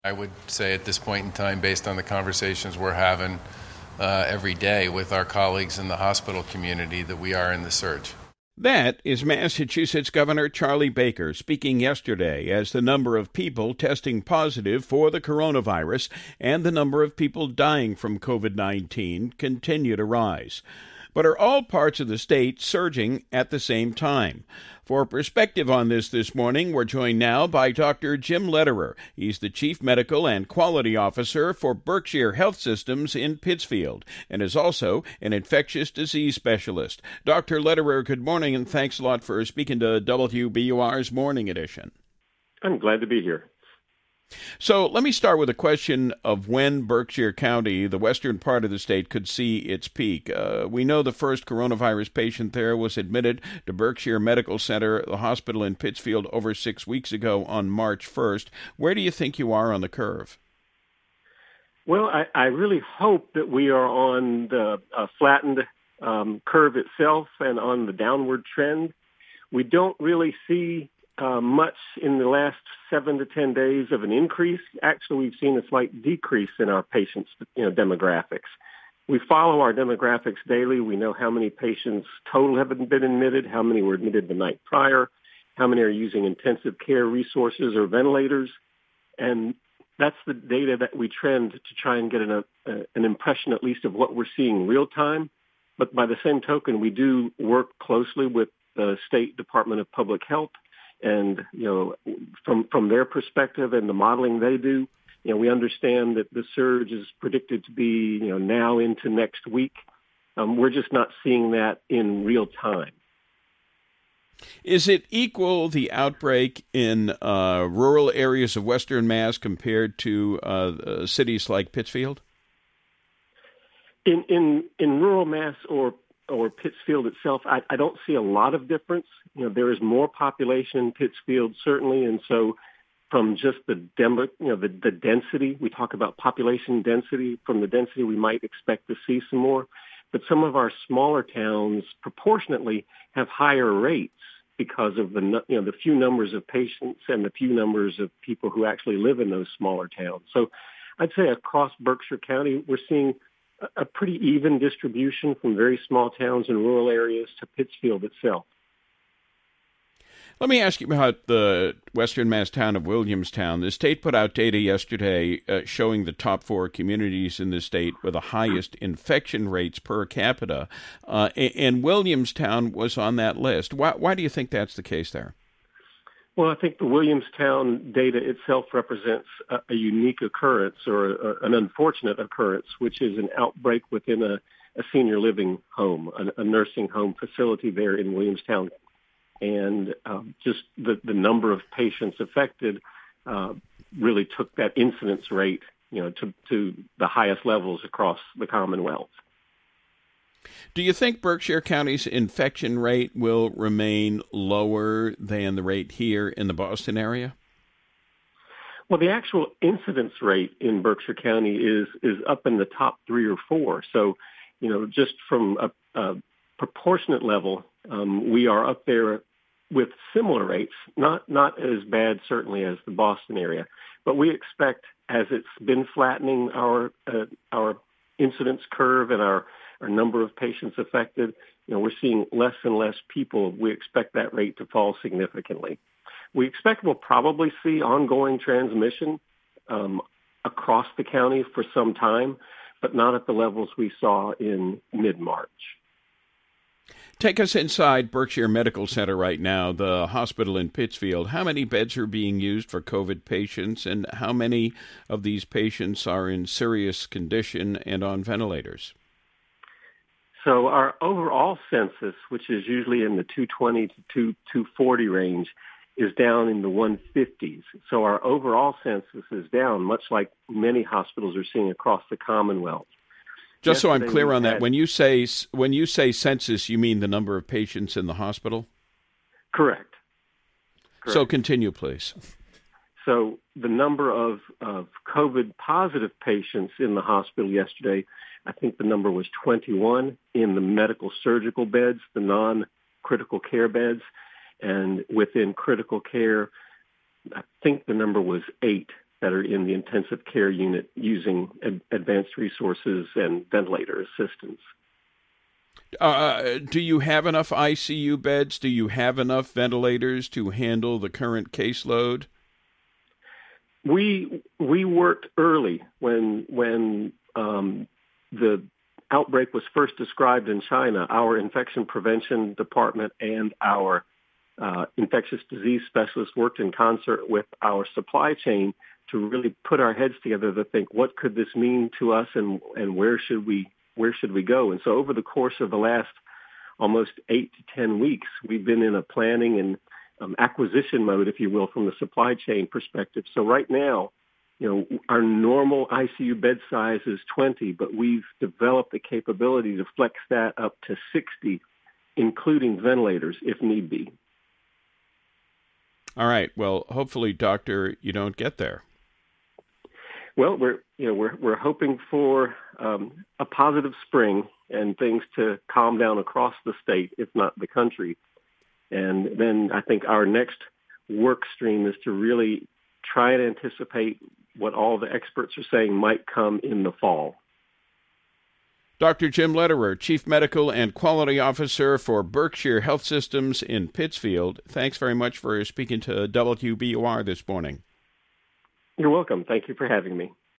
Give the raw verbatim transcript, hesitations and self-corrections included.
I would say at this point in time, based on the conversations we're having uh, every day with our colleagues in the hospital community, that we are in the surge. That is Massachusetts Governor Charlie Baker speaking yesterday as the number of people testing positive for the coronavirus and the number of people dying from covid nineteen continue to rise. But are all parts of the state surging at the same time? For perspective on this this morning, we're joined now by Doctor Jim Lederer. He's the Chief Medical and Quality Officer for Berkshire Health Systems in Pittsfield and is also an infectious disease specialist. Doctor Lederer, good morning, and thanks a lot for speaking to W B U R's Morning Edition. I'm glad to be here. So let me start with a question of when Berkshire County, the western part of the state, could see its peak. Uh, we know the first coronavirus patient there was admitted to Berkshire Medical Center, the hospital in Pittsfield, over six weeks ago on March first. Where do you think you are on the curve? Well, I, I really hope that we are on the uh, flattened um, curve itself and on the downward trend. We don't really see Uh, much in the last seven to ten days of an increase. Actually, we've seen a slight decrease in our patients' you know, demographics. We follow our demographics daily. We know how many patients total have been admitted, how many were admitted the night prior, how many are using intensive care resources or ventilators. And that's the data that we trend to try and get an, a, an impression at least of what we're seeing real time. But by the same token, we do work closely with the State Department of Public Health. And, you know, from from their perspective and the modeling they do, you know, we understand that the surge is predicted to be, you know, now into next week. Um, we're just not seeing that in real time. Is it equal, the outbreak in uh, rural areas of Western Mass compared to uh, uh, cities like Pittsfield? In in in rural Mass or or Pittsfield itself, I, I don't see a lot of difference. You know, there is more population in Pittsfield, certainly, and so from just the demo, you know, the, the density, we talk about population density, from the density we might expect to see some more. But some of our smaller towns proportionately have higher rates because of the, you know, the few numbers of patients and the few numbers of people who actually live in those smaller towns. So I'd say across Berkshire County, we're seeing a pretty even distribution from very small towns and rural areas to Pittsfield itself. Let me ask you about the western Mass town of Williamstown. The state put out data yesterday uh, showing the top four communities in the state with the highest infection rates per capita, uh, and Williamstown was on that list. Why, why do you think that's the case there? Well, I think the Williamstown data itself represents a, a unique occurrence or a, an unfortunate occurrence, which is an outbreak within a, a senior living home, a, a nursing home facility there in Williamstown. And um, just the, the number of patients affected uh, really took that incidence rate, you know, to, to the highest levels across the Commonwealth. Do you think Berkshire County's infection rate will remain lower than the rate here in the Boston area? Well, the actual incidence rate in Berkshire County is is up in the top three or four. So, you know, just from a, a proportionate level, um, we are up there with similar rates, not not as bad certainly as the Boston area, but we expect, as it's been flattening our uh, our incidence curve and our our number of patients affected, you know, we're seeing less and less people. We expect that rate to fall significantly. We expect we'll probably see ongoing transmission um, across the county for some time, but not at the levels we saw in mid-March. Take us inside Berkshire Medical Center right now, the hospital in Pittsfield. How many beds are being used for COVID patients, and how many of these patients are in serious condition and on ventilators? So our overall census, which is usually in the two twenty to two forty range, is down in the one fifties. So our overall census is down, much like many hospitals are seeing across the Commonwealth. Just so I'm Yesterday clear on had, that, when you say when you say census, you mean the number of patients in the hospital? Correct. Correct. So continue, please. So the number of, of COVID-positive patients in the hospital yesterday, I think the number was twenty-one in the medical surgical beds, the non-critical care beds. And within critical care, I think the number was eight that are in the intensive care unit using ad- advanced resources and ventilator assistance. Uh, do you have enough I C U beds? Do you have enough ventilators to handle the current caseload? We we worked early when when um, the outbreak was first described in China. Our infection prevention department and our uh, infectious disease specialists worked in concert with our supply chain to really put our heads together to think, what could this mean to us, and and where should we where should we go? And so over the course of the last almost eight to ten weeks, we've been in a planning and um, acquisition mode, if you will, from the supply chain perspective. So right now, you know, our normal I C U bed size is twenty, but we've developed the capability to flex that up to sixty, including ventilators, if need be. All right. Well, hopefully, Doctor, you don't get there. Well, we're you know we're we're hoping for um, a positive spring and things to calm down across the state, if not the country. And then I think our next work stream is to really try and anticipate what all the experts are saying might come in the fall. Doctor Jim Lederer, Chief Medical and Quality Officer for Berkshire Health Systems in Pittsfield, thanks very much for speaking to W B U R this morning. You're welcome. Thank you for having me.